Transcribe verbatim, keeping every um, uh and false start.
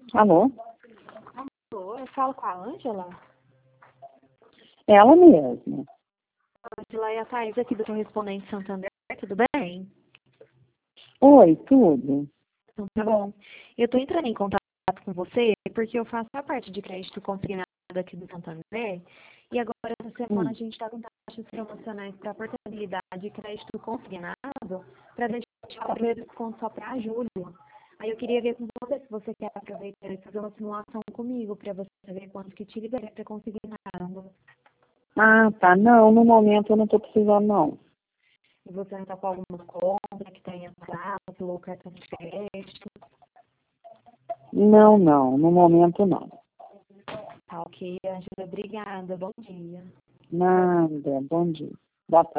Alô? Alô, eu falo com a Ângela? Ela mesma. Ângela, é a Thaís aqui do Correspondente Santander, tudo bem? Oi, tudo? Então tá bom. Eu estou entrando em contato com você porque eu faço a parte de crédito consignado aqui do Santander e agora essa semana Hum. a gente está com taxas promocionais para portabilidade de crédito consignado para deixar o primeiro desconto só para julho. Aí eu queria ver com você se você quer aproveitar e fazer uma simulação comigo para você ver quanto que te libera para consignado. Ah, tá. Não, no momento eu não estou precisando, não. E você não está com alguma compra que tenha prazo ou cartão de crédito? Não, não. No momento, não. Tá ok, Ângela. Obrigada. Bom dia. Nada. Bom dia. Boa tarde.